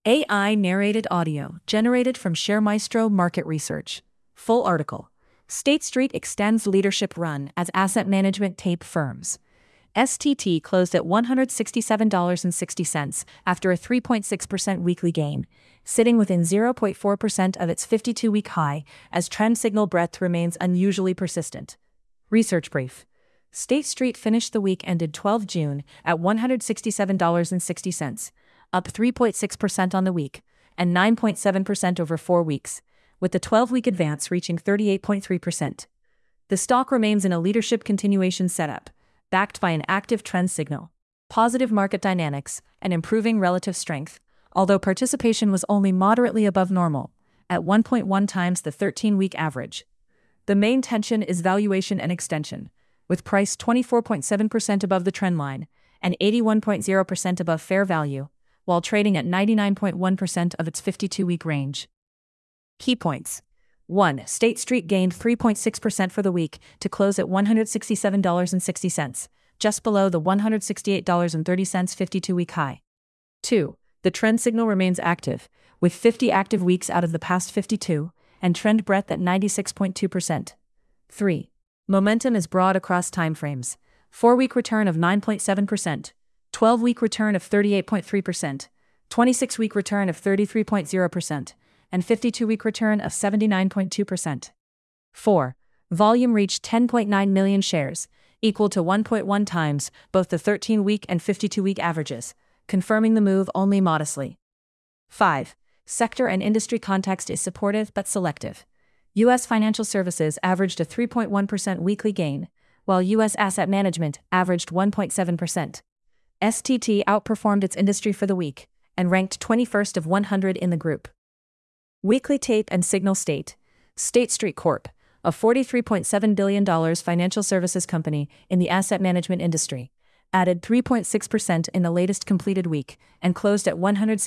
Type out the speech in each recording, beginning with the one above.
AI narrated audio generated from ShareMaestro Market Research. Full article. State Street extends leadership run as asset management tape firms. STT closed at $167.60 after a 3.6% weekly gain, sitting within 0.4% of its 52-week high as trend signal breadth remains unusually persistent. Research brief. State Street finished the week ended 12 June at $167.60, up 3.6% on the week, and 9.7% over 4 weeks, with the 12-week advance reaching 38.3%. The stock remains in a leadership continuation setup, backed by an active trend signal, positive market dynamics, and improving relative strength, although participation was only moderately above normal, at 1.1 times the 13-week average. The main tension is valuation and extension, with price 24.7% above the trend line and 81.0% above fair value, while trading at 99.1% of its 52-week range. Key points. 1. State Street gained 3.6% for the week to close at $167.60, just below the $168.30 52-week high. 2. The trend signal remains active, with 50 active weeks out of the past 52, and trend breadth at 96.2%. 3. Momentum is broad across timeframes. 4-week return of 9.7%, 12-week return of 38.3%, 26-week return of 33.0%, and 52-week return of 79.2%. 4. Volume reached 10.9 million shares, equal to 1.1 times both the 13-week and 52-week averages, confirming the move only modestly. 5. Sector and industry context is supportive but selective. U.S. financial services averaged a 3.1% weekly gain, while U.S. asset management averaged 1.7%. STT outperformed its industry for the week and ranked 21st of 100 in the group. Weekly tape and signal state. State Street Corp., a $43.7 billion financial services company in the asset management industry, added 3.6% in the latest completed week and closed at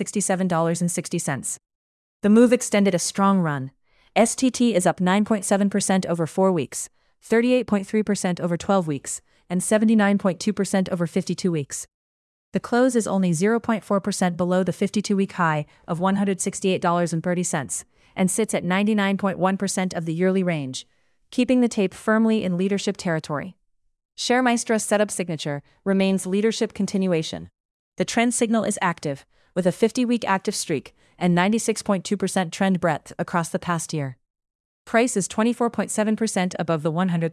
$167.60. The move extended a strong run. STT is up 9.7% over 4 weeks, 38.3% over 12 weeks, and 79.2% over 52 weeks. The close is only 0.4% below the 52-week high of $168.30 and sits at 99.1% of the yearly range, keeping the tape firmly in leadership territory. ShareMaestro's setup signature remains leadership continuation. The trend signal is active, with a 50-week active streak and 96.2% trend breadth across the past year. Price is 24.7% above the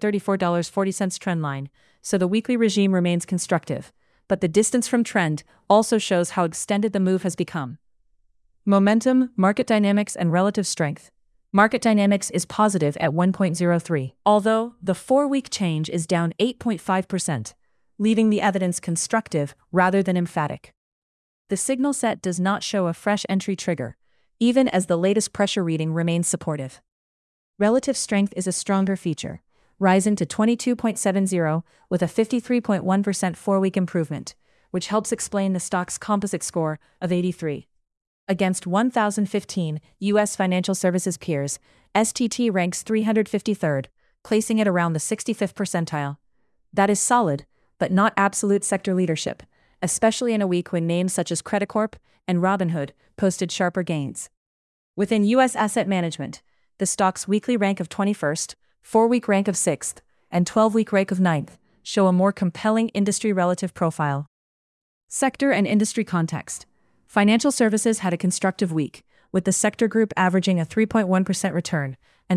$134.40 trend line, so the weekly regime remains constructive, but the distance from trend also shows how extended the move has become. Momentum, market dynamics, and relative strength. Market dynamics is positive at 1.03, although the 4-week change is down 8.5%, leaving the evidence constructive rather than emphatic. The signal set does not show a fresh entry trigger, even as the latest pressure reading remains supportive. Relative strength is a stronger feature, rising to 22.70 with a 53.1% 4-week improvement, which helps explain the stock's composite score of 83. Against 1,015 U.S. financial services peers, STT ranks 353rd, placing it around the 65th percentile. That is solid, but not absolute sector leadership, especially in a week when names such as Credit Corp and Robinhood posted sharper gains. Within U.S. asset management, the stock's weekly rank of 21st, 4-week rank of 6th, and 12-week rank of 9th show a more compelling industry relative profile. Sector and industry context. Financial services had a constructive week, with the sector group averaging a 3.1% return and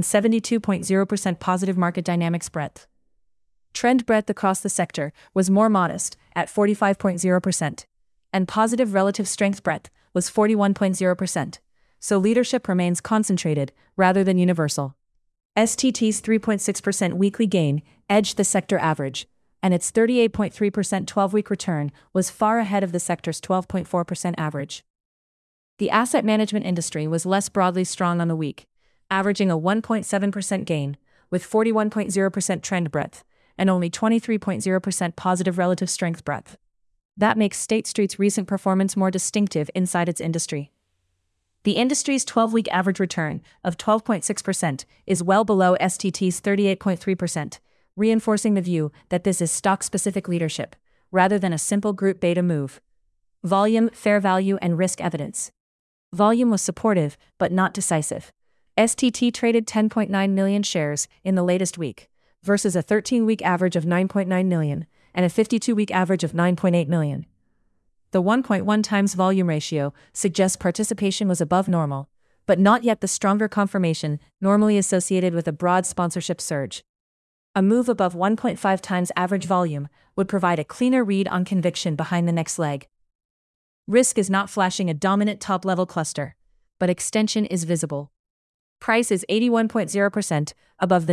72.0% positive market dynamics breadth. Trend breadth across the sector was more modest, at 45.0%, and positive relative strength breadth was 41.0%, so leadership remains concentrated rather than universal. STT's 3.6% weekly gain edged the sector average, and its 38.3% 12-week return was far ahead of the sector's 12.4% average. The asset management industry was less broadly strong on the week, averaging a 1.7% gain, with 41.0% trend breadth, and only 23.0% positive relative strength breadth. That makes State Street's recent performance more distinctive inside its industry. The industry's 12-week average return of 12.6% is well below STT's 38.3%, reinforcing the view that this is stock-specific leadership, rather than a simple group beta move. Volume, fair value, and risk evidence. Volume was supportive, but not decisive. STT traded 10.9 million shares in the latest week, versus a 13-week average of 9.9 million and a 52-week average of 9.8 million. The 1.1 times volume ratio suggests participation was above normal, but not yet the stronger confirmation normally associated with a broad sponsorship surge. A move above 1.5 times average volume would provide a cleaner read on conviction behind the next leg. Risk is not flashing a dominant top-level cluster, but extension is visible. Price is 81.0% above the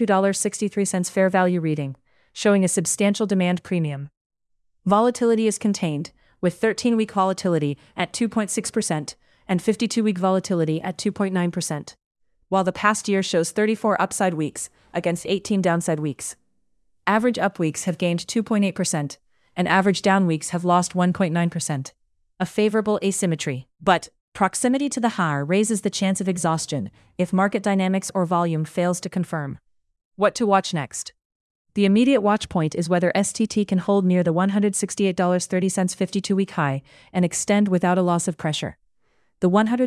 $92.63 fair value reading, showing a substantial demand premium. Volatility is contained, with 13-week volatility at 2.6% and 52-week volatility at 2.9%, while the past year shows 34 upside weeks against 18 downside weeks. Average up weeks have gained 2.8%, and average down weeks have lost 1.9%. A favorable asymmetry, but proximity to the higher raises the chance of exhaustion if market dynamics or volume fails to confirm. What to watch next? The immediate watch point is whether STT can hold near the $168.30 52-week high and extend without a loss of pressure. The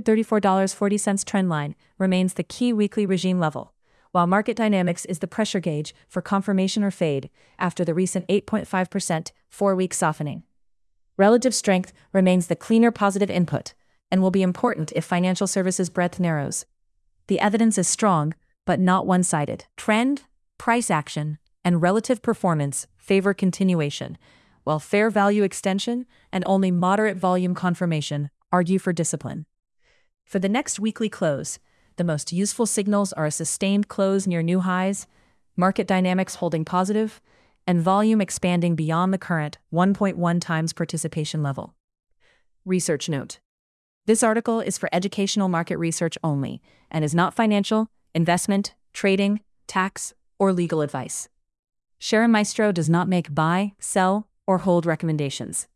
$134.40 trend line remains the key weekly regime level, while market dynamics is the pressure gauge for confirmation or fade after the recent 8.5% 4-week softening. Relative strength remains the cleaner positive input and will be important if financial services breadth narrows. The evidence is strong, but not one-sided. Trend, price action, and relative performance favor continuation, while fair value extension and only moderate volume confirmation argue for discipline. For the next weekly close, the most useful signals are a sustained close near new highs, market dynamics holding positive, and volume expanding beyond the current 1.1 times participation level. Research note: this article is for educational market research only and is not financial, investment, trading, tax, or legal advice. Sharon Maestro does not make buy, sell, or hold recommendations.